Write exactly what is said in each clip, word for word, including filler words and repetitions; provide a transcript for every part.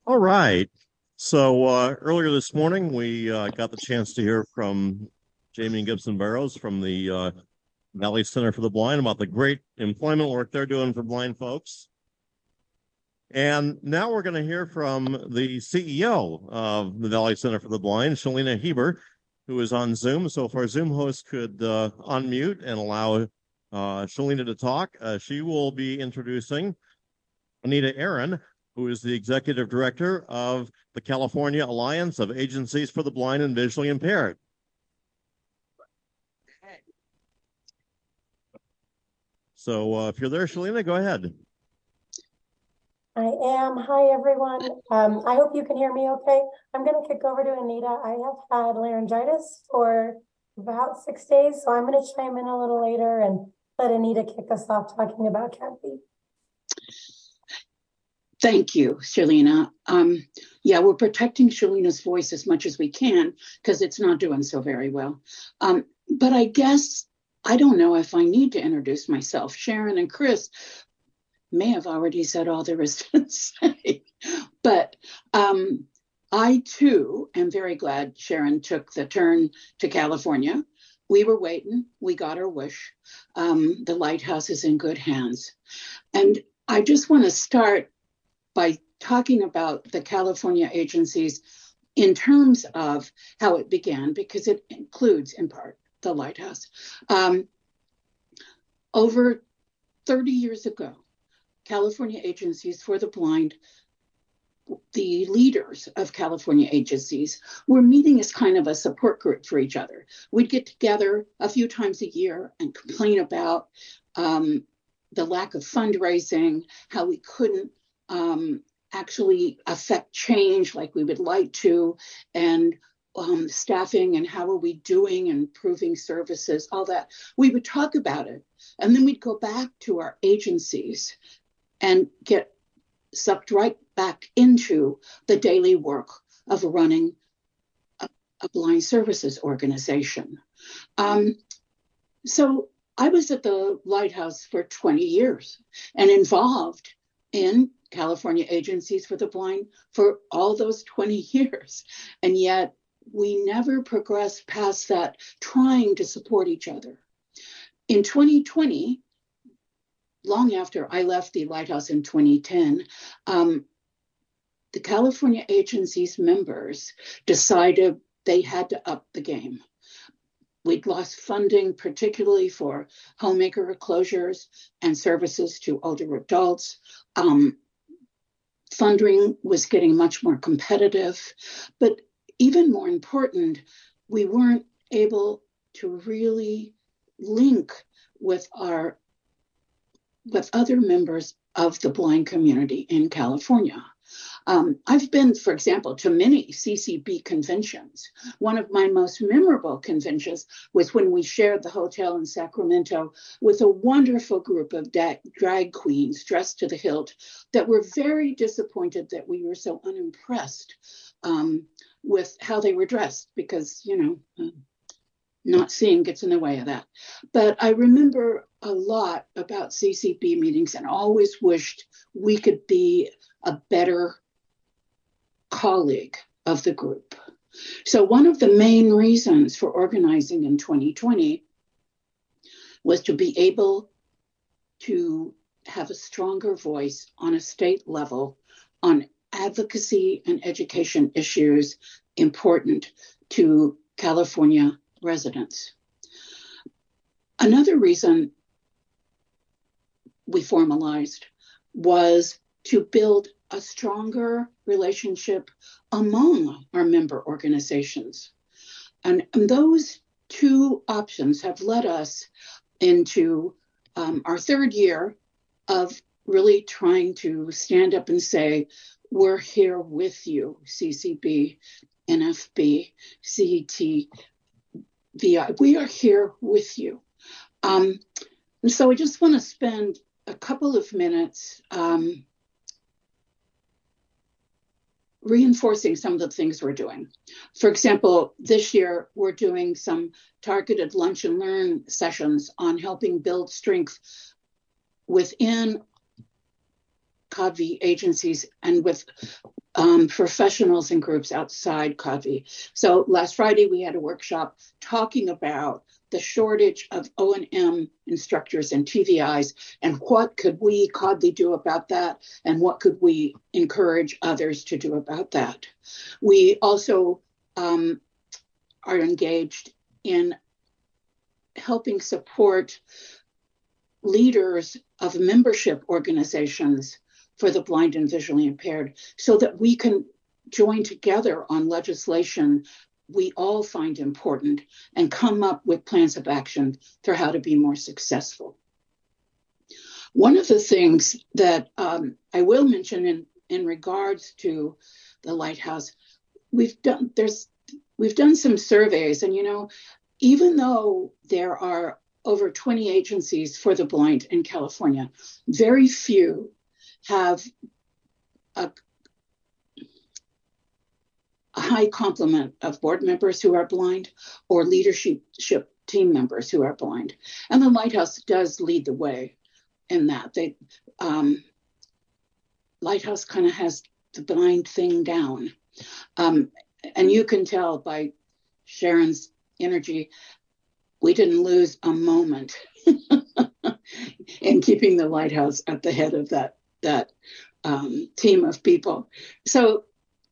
All right. So uh, earlier this morning, we uh, got the chance to hear from Jamie and Gibson Barrows from the uh, Valley Center for the Blind about the great employment work they're doing for blind folks. And now we're going to hear from the C E O of the Valley Center for the Blind, Shalina Heber, who is on Zoom. So if our Zoom host could uh, unmute and allow uh, Shalina to talk, uh, she will be introducing Anita Aaron, who is the executive director of the California Alliance of Agencies for the Blind and Visually Impaired. So uh, if you're there, Shalina, go ahead. I am. Hi, everyone. Um, I hope you can hear me okay. I'm going to kick over to Anita. I have had laryngitis for about six days, so I'm going to chime in a little later and let Anita kick us off talking about CAPV. Thank you, Shalina. Um, yeah, we're protecting Shalina's voice as much as we can because it's not doing so very well. Um, but I guess I don't know if I need to introduce myself. Sharon and Chris may have already said all there is to say, but um, I too am very glad Sharon took the turn to California. We were waiting, we got our wish. Um, the lighthouse is in good hands. And I just want to start by talking about the California agencies in terms of how it began, because it includes in part the lighthouse. Um, over thirty years ago, California Agencies for the Blind, the leaders of California agencies, were meeting as kind of a support group for each other. We'd get together a few times a year and complain about um, the lack of fundraising, how we couldn't um, actually affect change like we would like to, and um, staffing and how are we doing and improving services, all that. We would talk about it, and then we'd go back to our agencies and get sucked right back into the daily work of running a, a blind services organization. Um, so I was at the Lighthouse for twenty years and involved in California Agencies for the Blind for all those twenty years. And yet we never progressed past that, trying to support each other. In twenty twenty, long after I left the Lighthouse in twenty ten, um, the California agencies members decided they had to up the game. We'd lost funding, particularly for homemaker closures and services to older adults. Um, funding was getting much more competitive, but even more important, we weren't able to really link with our with other members of the blind community in California. Um, I've been, for example, to many C C B conventions. One of my most memorable conventions was when we shared the hotel in Sacramento with a wonderful group of da- drag queens dressed to the hilt that were very disappointed that we were so unimpressed um, with how they were dressed because, you know, uh, not seeing gets in the way of that. But I remember a lot about C C B meetings and always wished we could be a better colleague of the group. So one of the main reasons for organizing in twenty twenty was to be able to have a stronger voice on a state level on advocacy and education issues important to California residents. Another reason we formalized was to build a stronger relationship among our member organizations. And, and those two options have led us into um, our third year of really trying to stand up and say, we're here with you, C C B, N F B, C E T, V I. We are here with you. Um, and so I just want to spend a couple of minutes um, reinforcing some of the things we're doing. For example, this year we're doing some targeted lunch and learn sessions on helping build strength within C O D V agencies and with um, professionals and groups outside C A V I. So last Friday, we had a workshop talking about the shortage of O and M instructors and T V Is, and what could we, C A V I, do about that, and what could we encourage others to do about that. We also um, are engaged in helping support leaders of membership organizations for the blind and visually impaired, so that we can join together on legislation we all find important and come up with plans of action for how to be more successful. One of the things that um, I will mention in, in regards to the Lighthouse, we've done there's we've done some surveys, and you know, even though there are over twenty agencies for the blind in California, very few have a, a high complement of board members who are blind or leadership team members who are blind. And the Lighthouse does lead the way in that. They um, Lighthouse kind of has the blind thing down. Um, and you can tell by Sharon's energy, we didn't lose a moment in keeping the Lighthouse at the head of that, that um, team of people. So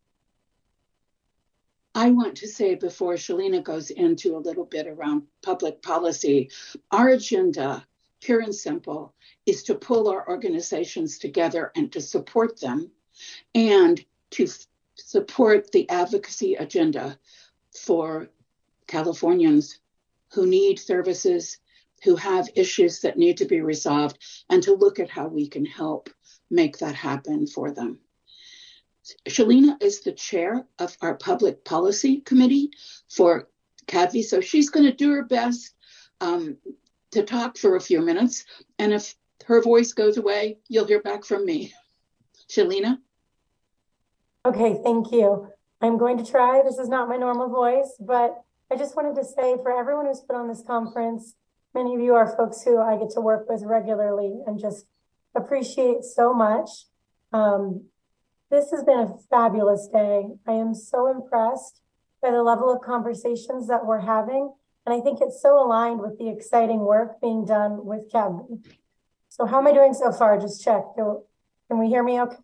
I want to say, before Shalina goes into a little bit around public policy, our agenda, pure and simple, is to pull our organizations together and to support them, and to f- support the advocacy agenda for Californians who need services, who have issues that need to be resolved, and to look at how we can help make that happen for them. Shalina is the chair of our public policy committee for C A V I, so she's going to do her best um, to talk for a few minutes, and if her voice goes away, you'll hear back from me. Shalina? Okay, thank you. I'm going to try. This is not my normal voice, but I just wanted to say, for everyone who's put on this conference, many of you are folks who I get to work with regularly and just appreciate so much. Um, this has been a fabulous day. I am so impressed by the level of conversations that we're having. And I think it's so aligned with the exciting work being done with C A V I. So how am I doing so far? Just check. Can we hear me okay?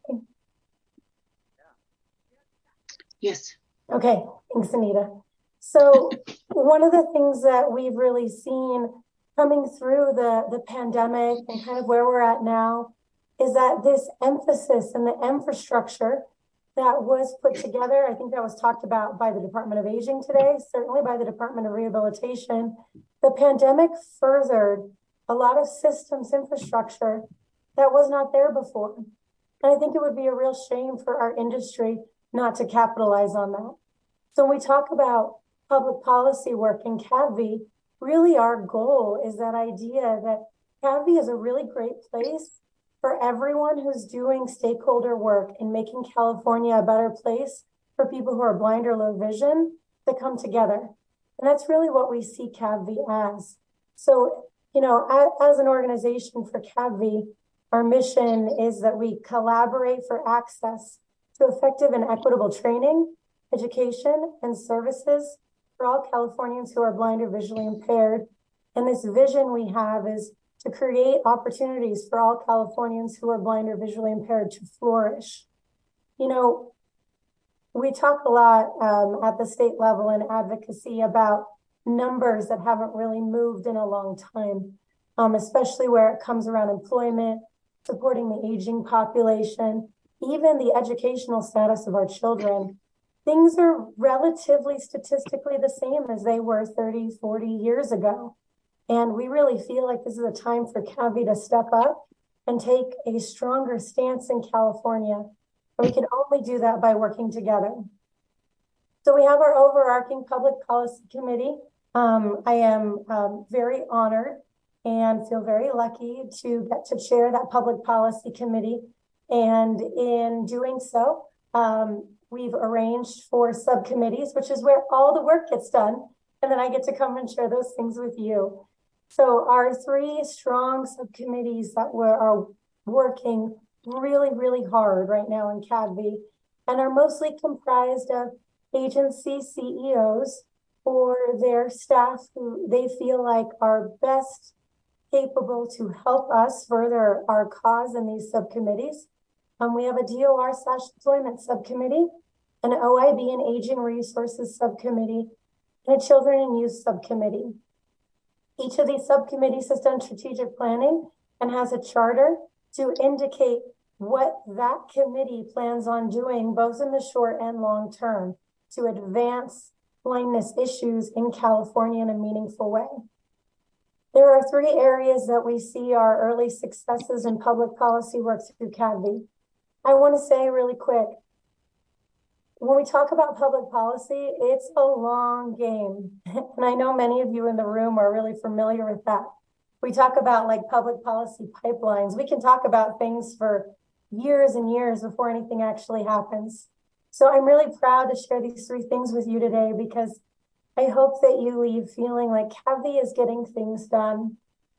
Yes. Okay, thanks, Anita. So one of the things that we've really seen coming through the, the pandemic and kind of where we're at now is that this emphasis and the infrastructure that was put together, I think that was talked about by the Department of Aging today, certainly by the Department of Rehabilitation. The pandemic furthered a lot of systems infrastructure that was not there before. And I think it would be a real shame for our industry not to capitalize on that. So when we talk about public policy work in C A V I, really our goal is that idea that C A V I is a really great place for everyone who's doing stakeholder work in making California a better place for people who are blind or low vision to come together. And that's really what we see C A V I as. So, you know, as, as an organization for C A V I, our mission is that we collaborate for access to effective and equitable training, education, and services for all Californians who are blind or visually impaired. And this vision we have is to create opportunities for all Californians who are blind or visually impaired to flourish. You know, we talk a lot um, at the state level in advocacy about numbers that haven't really moved in a long time, um, especially where it comes around employment, supporting the aging population, even the educational status of our children. Things are relatively statistically the same as they were thirty, forty years ago. And we really feel like this is a time for C A V I to step up and take a stronger stance in California. And we can only do that by working together. So we have our overarching public policy committee. Um, I am um, very honored and feel very lucky to get to chair that public policy committee. And in doing so, um, we've arranged for subcommittees, which is where all the work gets done. And then I get to come and share those things with you. So our three strong subcommittees that were, are working really, really hard right now in C A V and are mostly comprised of agency C E Os or their staff who they feel like are best capable to help us further our cause in these subcommittees. Um, we have a D O R slash deployment subcommittee, an O I B and aging resources subcommittee, and a children and youth subcommittee. Each of these subcommittees has done strategic planning and has a charter to indicate what that committee plans on doing, both in the short and long term, to advance blindness issues in California in a meaningful way. There are three areas that we see our early successes in public policy work through C A D V. I want to say really quick, when we talk about public policy, it's a long game. And I know many of you in the room are really familiar with that. We talk about like public policy pipelines. We can talk about things for years and years before anything actually happens. So I'm really proud to share these three things with you today because I hope that you leave feeling like C A D V is getting things done.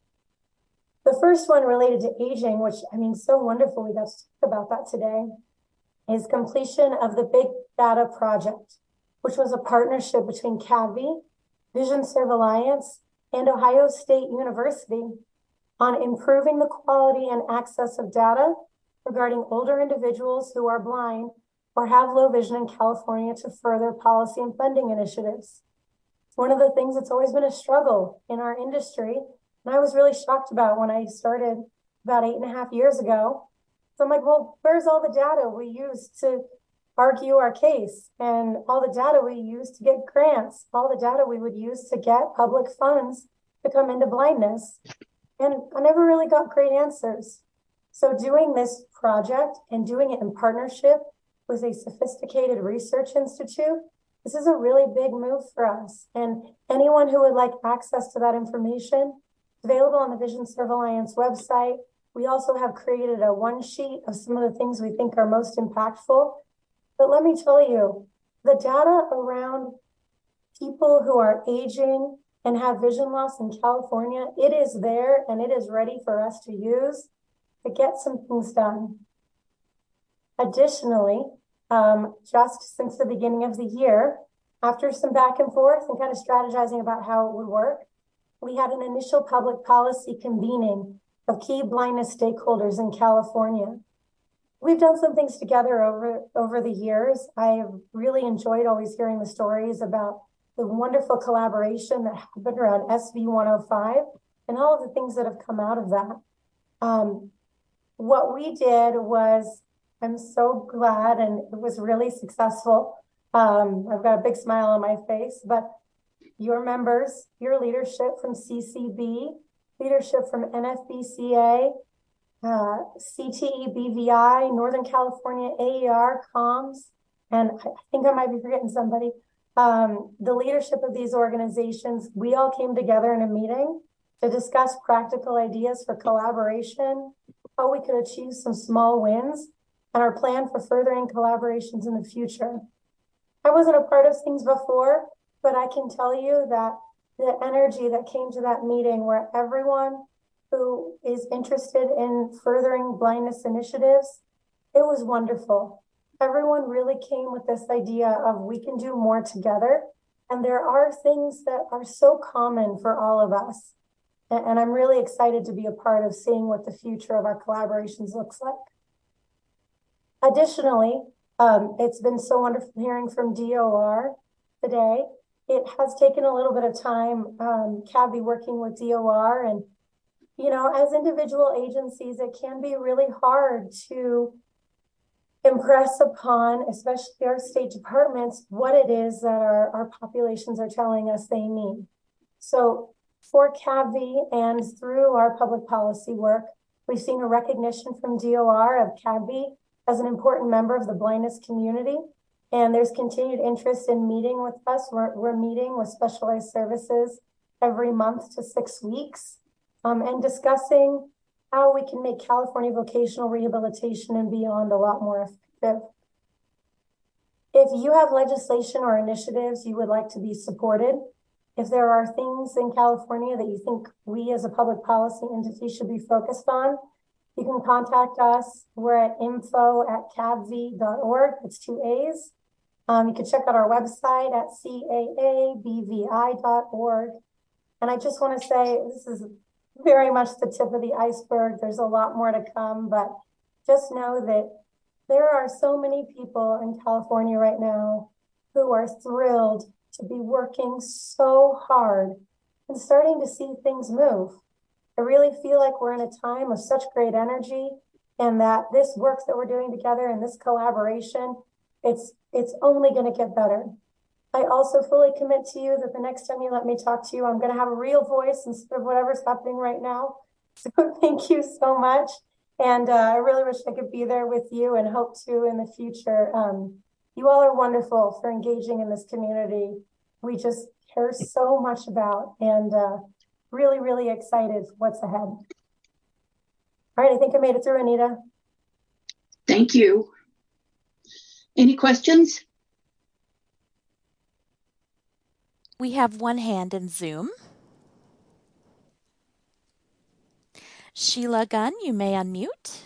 The first one related to aging, which I mean, so wonderful we got to talk about that today, is completion of the Big Data Project, which was a partnership between C A D V, Vision Serve Alliance, and Ohio State University on improving the quality and access of data regarding older individuals who are blind or have low vision in California to further policy and funding initiatives. One of the things that's always been a struggle in our industry, and I was really shocked about when I started about eight and a half years ago. So I'm like, well, where's all the data we use to argue our case and all the data we use to get grants, all the data we would use to get public funds to come into blindness? And I never really got great answers. So doing this project and doing it in partnership with a sophisticated research institute, this is a really big move for us. And anyone who would like access to that information, available on the Vision Serve Alliance website. We also have created a one sheet of some of the things we think are most impactful. But let me tell you, the data around people who are aging and have vision loss in California, it is there and it is ready for us to use to get some things done. Additionally, um, just since the beginning of the year, after some back and forth and kind of strategizing about how it would work, we had an initial public policy convening of key blindness stakeholders in California. We've done some things together over, over the years. I have really enjoyed always hearing the stories about the wonderful collaboration that happened around S B one oh five and all of the things that have come out of that. Um, what we did was, I'm so glad, and it was really successful. Um, I've got a big smile on my face, but your members, your leadership from C C B, leadership from N F B C A, uh, C T E B V I, Northern California A E R, COMS, and I think I might be forgetting somebody. Um, the leadership of these organizations, we all came together in a meeting to discuss practical ideas for collaboration, how we could achieve some small wins, and our plan for furthering collaborations in the future. I wasn't a part of things before, but I can tell you that the energy that came to that meeting, where everyone who is interested in furthering blindness initiatives, it was wonderful. Everyone really came with this idea of we can do more together. And there are things that are so common for all of us. And, and I'm really excited to be a part of seeing what the future of our collaborations looks like. Additionally, um, it's been so wonderful hearing from D O R today. It has taken a little bit of time, um, C A D V working with D O R, and, you know, as individual agencies, it can be really hard to impress upon, especially our state departments, what it is that our, our populations are telling us they need. So for C A D V and through our public policy work, we've seen a recognition from D O R of C A D V as an important member of the blindness community. And there's continued interest in meeting with us. We're, we're meeting with specialized services every month to six weeks um, and discussing how we can make California vocational rehabilitation and beyond a lot more effective. If you have legislation or initiatives you would like to be supported, if there are things in California that you think we as a public policy entity should be focused on, You can contact us. We're at info at cavv dot org. It's two A's. Um, you can check out our website at C A A B V I dot org. And I just want to say this is very much the tip of the iceberg. There's a lot more to come, but just know that there are so many people in California right now who are thrilled to be working so hard and starting to see things move. I really feel like we're in a time of such great energy, and that this work that we're doing together and this collaboration, it's it's only going to get better. I also fully commit to you that the next time you let me talk to you, I'm going to have a real voice instead of whatever's happening right now. So thank you so much. And uh, I really wish I could be there with you, and hope to in the future. Um, you all are wonderful for engaging in this community. We just care so much about, and uh, really, really excited for what's ahead. All right, I think I made it through, Anita. Thank you. Any questions? We have one hand in Zoom. Sheila Gunn, you may unmute.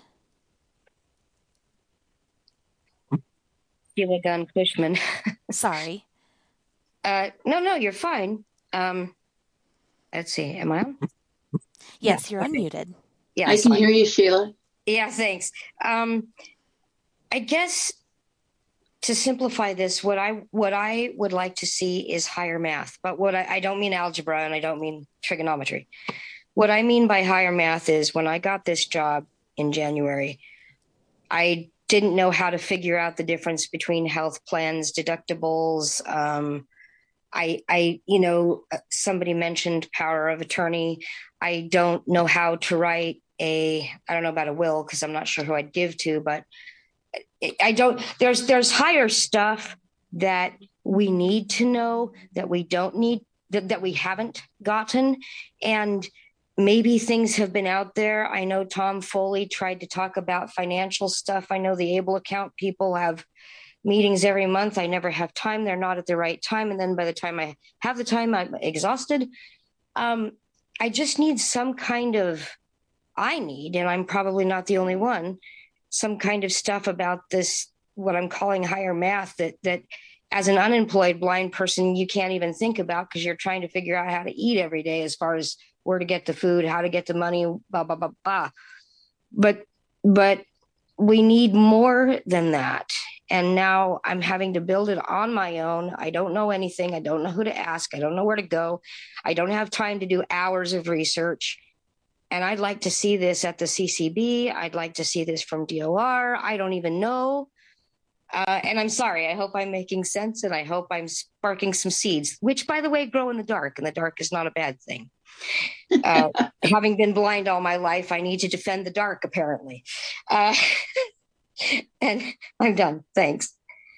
Sheila Gunn Cushman. Sorry. Uh, no, no, you're fine. Um, let's see. Am I on? Yes, Yeah, you're okay. unmuted. Yeah, I can hear you, Sheila. Yeah, thanks. Um, I guess to simplify this, what I what I would like to see is higher math. But what I, I don't mean algebra, and I don't mean trigonometry. What I mean by higher math is when I got this job in January, I didn't know how to figure out the difference between health plans, deductibles. Um, I, I, you know, somebody mentioned power of attorney. I don't know how to write a, I don't know about a will because I'm not sure who I'd give to, but I don't, there's, there's higher stuff that we need to know that we don't need, that, that we haven't gotten. And maybe things have been out there. I know Tom Foley tried to talk about financial stuff. I know the Able account people have meetings every month. I never have time. They're not at the right time. And then by the time I have the time, I'm exhausted. Um, I just need some kind of, I need, and I'm probably not the only one, some kind of stuff about this, what I'm calling higher math, that, that as an unemployed blind person, you can't even think about because you're trying to figure out how to eat every day as far as where to get the food, how to get the money, blah, blah, blah, blah. But, but we need more than that. And now I'm having to build it on my own. I don't know anything. I don't know who to ask. I don't know where to go. I don't have time to do hours of research. And I'd like to see this at the C C B. I'd like to see this from D O R. I don't even know. Uh, and I'm sorry. I hope I'm making sense, and I hope I'm sparking some seeds, which, by the way, grow in the dark. And the dark is not a bad thing. Uh, having been blind all my life, I need to defend the dark, apparently. Uh, and I'm done. Thanks.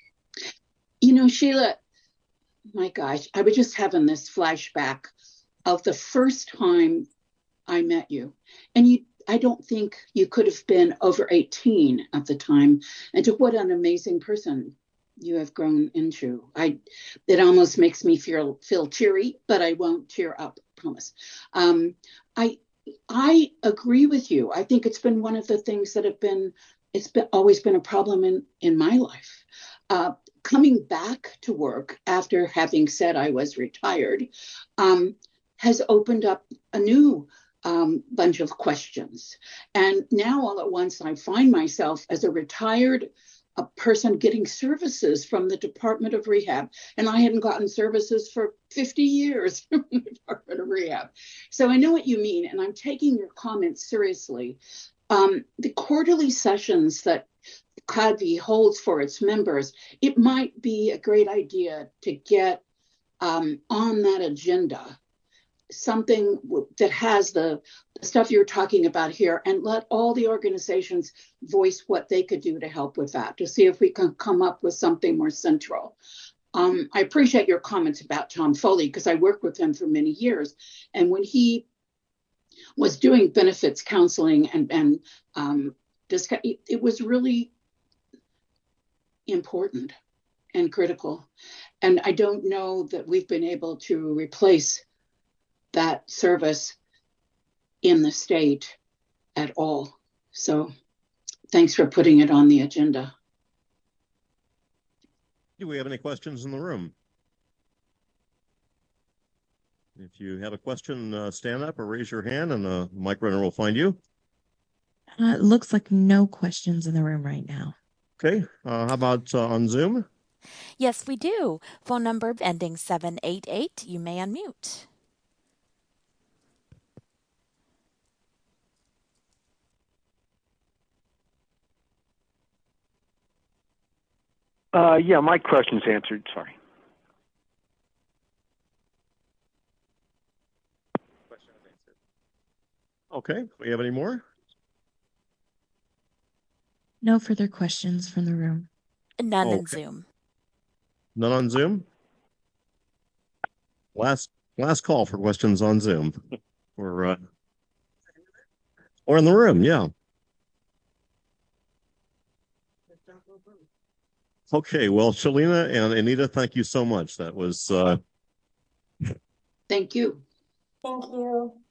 You know, Sheila, my gosh, I was just having this flashback of the first time I met you. And you, I don't think you could have been over eighteen at the time. And to what an amazing person you have grown into. I, it almost makes me feel feel teary, but I won't tear up, promise. Um, I I agree with you. I think it's been one of the things that have been, it's been always been a problem in, in my life. Uh, coming back to work after having said I was retired um, has opened up a new um, bunch of questions. And now all at once I find myself as a retired a person getting services from the Department of Rehab. And I hadn't gotten services for fifty years from the Department of Rehab. So I know what you mean, and I'm taking your comments seriously. Um, the quarterly sessions that C A D V holds for its members, it might be a great idea to get um, on that agenda something that has the stuff you're talking about here, and let all the organizations voice what they could do to help with that, to see if we can come up with something more central. Um, I appreciate your comments about Tom Foley, because I worked with him for many years. And when he was doing benefits counseling and, and um, discuss, it, it was really important and critical. And I don't know that we've been able to replace that service in the state at all. So thanks for putting it on the agenda. Do we have any questions in the room? If you have a question, uh, stand up or raise your hand and the mic runner will find you. Uh, it looks like no questions in the room right now. Okay. Uh, how about uh, on Zoom? Yes, we do. Phone number ending seven eight eight. You may unmute. Uh, yeah, my question's answered. Sorry. Okay. We have any more? No further questions from the room. None in Okay. Zoom. None on Zoom? Last last call for questions on Zoom. or uh, or in the room, yeah. Okay, well, Shalina and Anita, thank you so much. That was uh Thank you. Thank you.